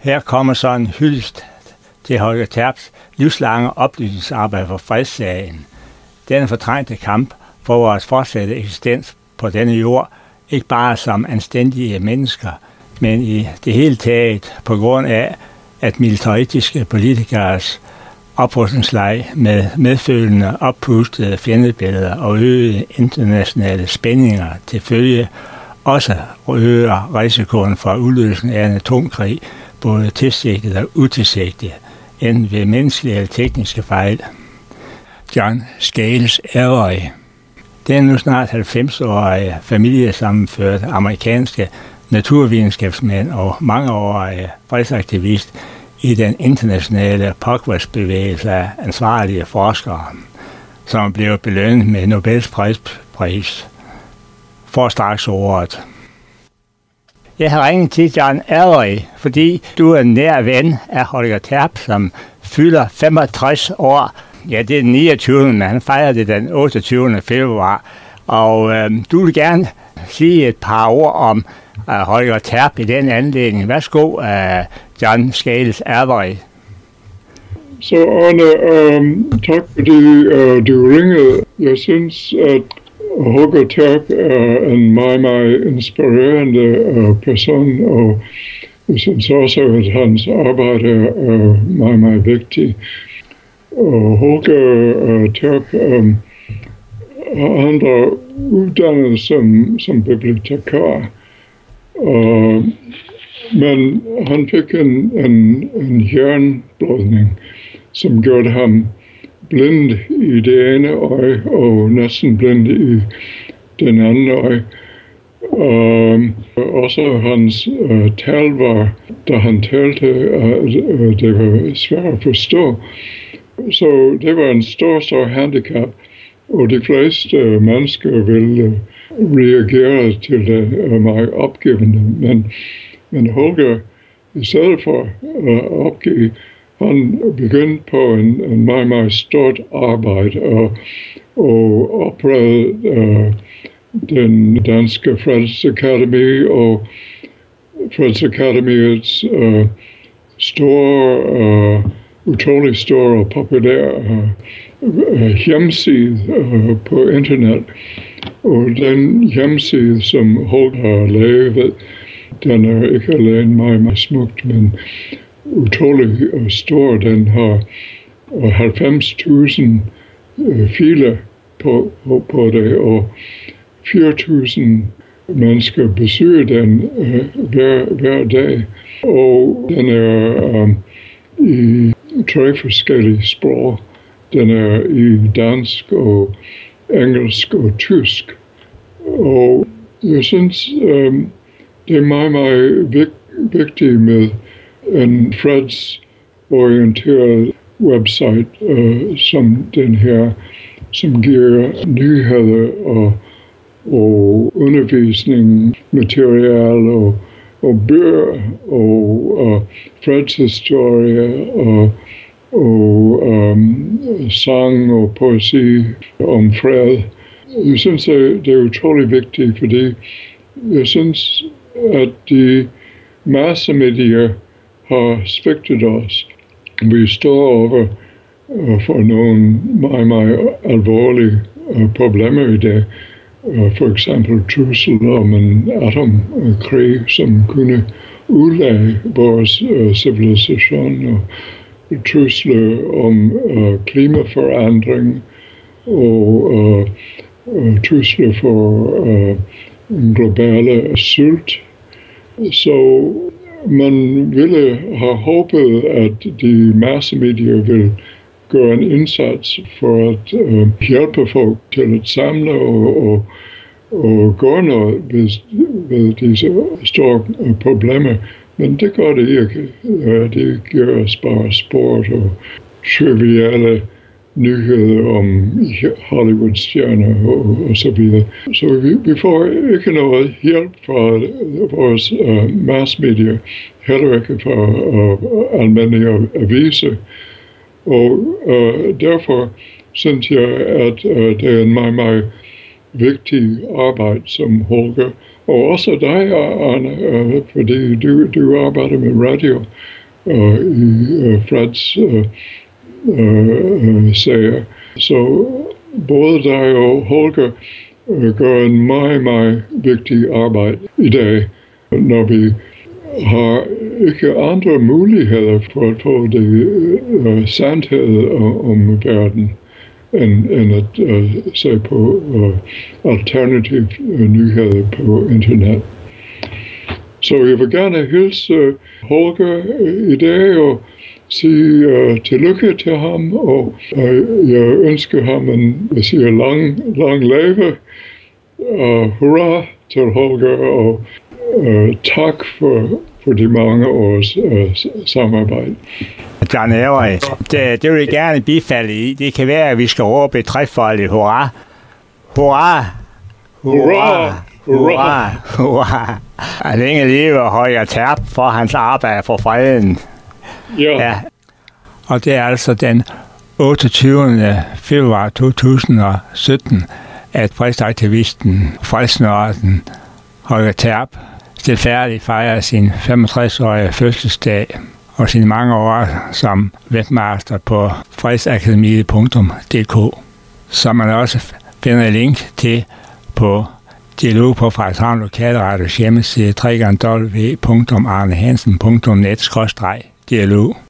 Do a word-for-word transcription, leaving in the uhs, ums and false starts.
Her kommer så en hyldest til Holger Terps livslange oplysningsarbejde for fredssagen. Denne fortrængte kamp for vores fortsatte eksistens på denne jord, ikke bare som anstændige mennesker, men i det hele taget på grund af, at militaristiske politikeres oprustningsleg med medfølgende oppustede fjendebilleder og øgede internationale spændinger til følge også øger risikoen for udløsning af en atomkrig, både tilsigtet og utilsigtet, enten ved menneskelige eller tekniske fejl. John Scales Avery. Den nu snart halvfems-årige familiesammenførte amerikanske naturvidenskabsmand og mangeårige fredsaktivist i den internationale progressbevægelse af ansvarlige forskere, som blev belønnet med Nobels fredspris, får straks ordet. Jeg har ringet til John Avery, fordi du er en nær ven af Holger Terp, som fylder femogtres år. Ja, det er den niogtyvende, men han fejrer det den otteogtyvende februar. Og øh, du vil gerne sige et par ord om uh, Holger Terp i den anledning. Værsgo, uh, John Scales Avery. Så Arne, øh, tak fordi øh, du ringede. Jeg synes, at Holger Terp er en meget, meget inspirerende øh, person, og jeg synes også, at hans arbejde er meget, meget vigtigt. Og Holger uh, Terp um, har andre uddannet som, som bibliotekar. Uh, men han fik en, en, en hjerneblødning, som gjorde ham blind i det ene øje og næsten blind i den anden øje. Uh, også hans uh, tal var, da han talte, uh, det var svært at forstå. Så det var en stor, stor handicap, og de fleste mennesker ville reagere til det meget opgivende. Men, men Holger, i stedet for at opgive, han begyndte på en, en meget, meget stort arbejde og, og oprettede uh, den danske Fredsakademi og Fredsakademiets uh, store uh, utrolig stor og populær uh, hjemmeside uh, på internet. Og den hjemmeside, som Holger har lavet, den er ikke alene meget, meget smukt, men utrolig uh, stor. Den har uh, halvfems tusind uh, filer på, på, på det, og fire tusind mennesker besøger den uh, hver, hver dag. Og den er um, i tre forskellige sprog. Den er i dansk og engelsk og tysk. Og jeg synes, um, det er meget, meget vigtigt med en fredsorienteret website, uh, som den her, som giver nyheder og, og undervisning, materiale og og bøger og, og fredshistorie og, og um, sang og poesi om fred. Jeg synes, det er utrolig vigtigt, fordi jeg synes, at de massemedier har svigtet os. Vi står over for nogle meget, meget alvorlige problemer i dag. For eksempel trussel om en atomkrig, som kunne udlægge vores uh, civilisation, og trusler om uh, klimaforandring og uh, uh, trusler for uh, globale sult. Så man ville have håbet, at de massemedier ville gøre en indsats for at uh, hjælpe folk til at samle og, og, og gøre noget ved, ved disse store problemer. Men det gør det ikke. Uh, det giver os bare sport og triviale nyheder om Hollywood-stjerner og, og så videre. Så vi, vi får ikke noget hjælp fra vores uh, massmedier, heller ikke fra uh, almindelige aviser. Og uh, derfor synes jeg, at uh, det er en meget, meget vigtig arbejde, som Holger og også dig, Arne, fordi du, du arbejder med radio og i uh, Freds uh, uh, sager. Så både dig og Holger uh, gør en meget, meget vigtig arbejde i dag, når vi har ikke andre muligheder for at få det uh, sandhed om verden, end, end at uh, se på uh, alternative uh, nyheder på internet. Så jeg vil gerne hilse uh, Holger i dag og sige uh, tillykke til ham, og uh, jeg ønsker ham en, jeg siger, lang, lang leve. Uh, hurra til Holger, og uh, tak for, for de mange års uh, samarbejde. John Avery, det, det vil jeg gerne bifalde i. Det kan være, at vi skal råbe et trefoldigt hurra. Hurra! Hurra! Hurra! Hurra! Og længe leve Holger Terp for hans arbejde for freden. Ja. Ja. Og det er altså den otteogtyvende februar to tusind og sytten, at fredsaktivisten, fredsnørden Holger Terp stilfærdigt fejrer sin femogtres-årige fødselsdag og sine mange år som webmaster på fredsakademiet punktum d k, som man også finder link til på Dialog på Frederikshavn Lokalradios hjemmeside w w w punktum arnehansen punktum net skråstreg dialog.